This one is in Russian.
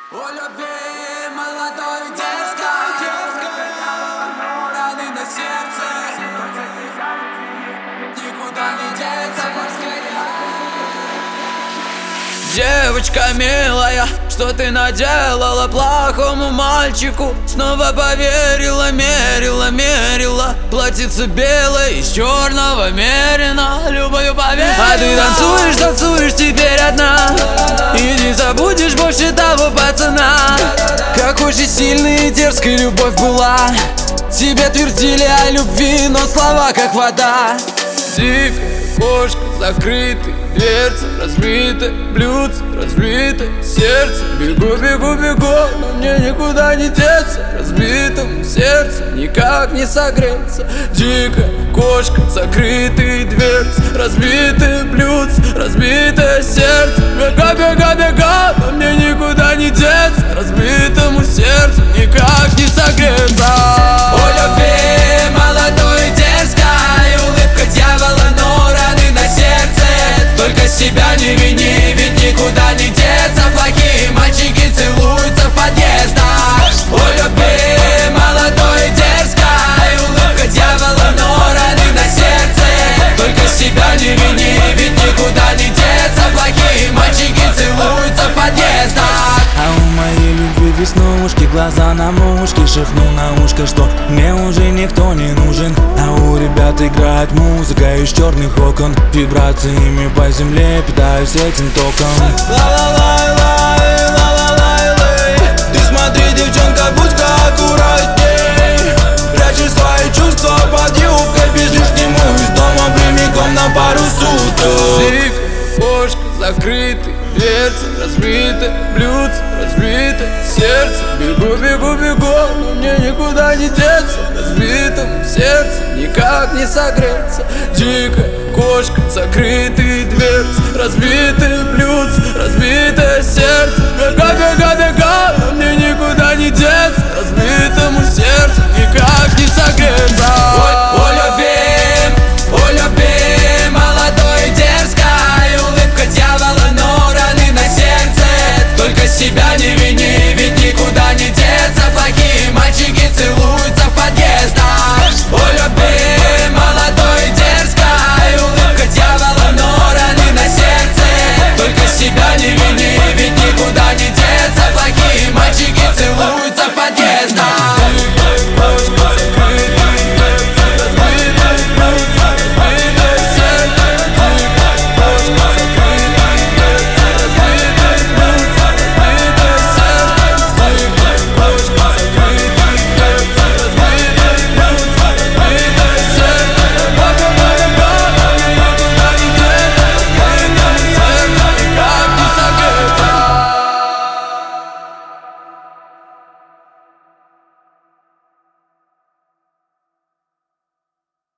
У любви молодой дерзкой, раны на сердце, никуда не деться поскорее. Девочка милая, что ты наделала плохому мальчику? Снова поверила, мерила платьице белое из черного мерина, любовью поверила. А ты танцуешь теперь одна, и не забудешь больше того пацана. Какой же сильной и дерзкой любовь была, тебе твердили о любви, но слова как вода. Дикая кошка, закрытые дверцы, разбитое блюдце, разбитое сердце. Бегу, но мне никуда не деться. Разбитому сердцу никак не согреться. Дикая кошка, закрытые дверцы, разбитое блюдце, разбитое сердце. Бегу, но мне никуда не деться. Разбитому сердцу никак не согреться. У любви молодой дерзкой, улыбка дьявола, но раны на сердце. Только себя не вини, ведь никуда не деться. Плохие мальчики целуются в подъездах. У любви молодой дерзкой, улыбка дьявола, но раны на сердце. Только себя не вини, ведь никуда не деться. Плохие мальчики целуются в подъездах. А у моей любви веснушки, глаза на мушке. Шепнул на ушко, что мне уже никто не нужен. А у ребят играет музыка из черных окон. Вибрациями по земле питаюсь этим током. Ты смотри, девчонка, будь аккуратней. Прячешь свои чувства под юбкой, бежишь к нему из дома прямиком на пару суток. Дикая кошка, закрытые дверцы, разбитое блюдце, разбитое сердце. Бегу, но мне никуда не деться. Разбитому сердцу никак не согреться. Дикая кошка, закрытые дверцы, разбитое блюдце, разбитое сердце.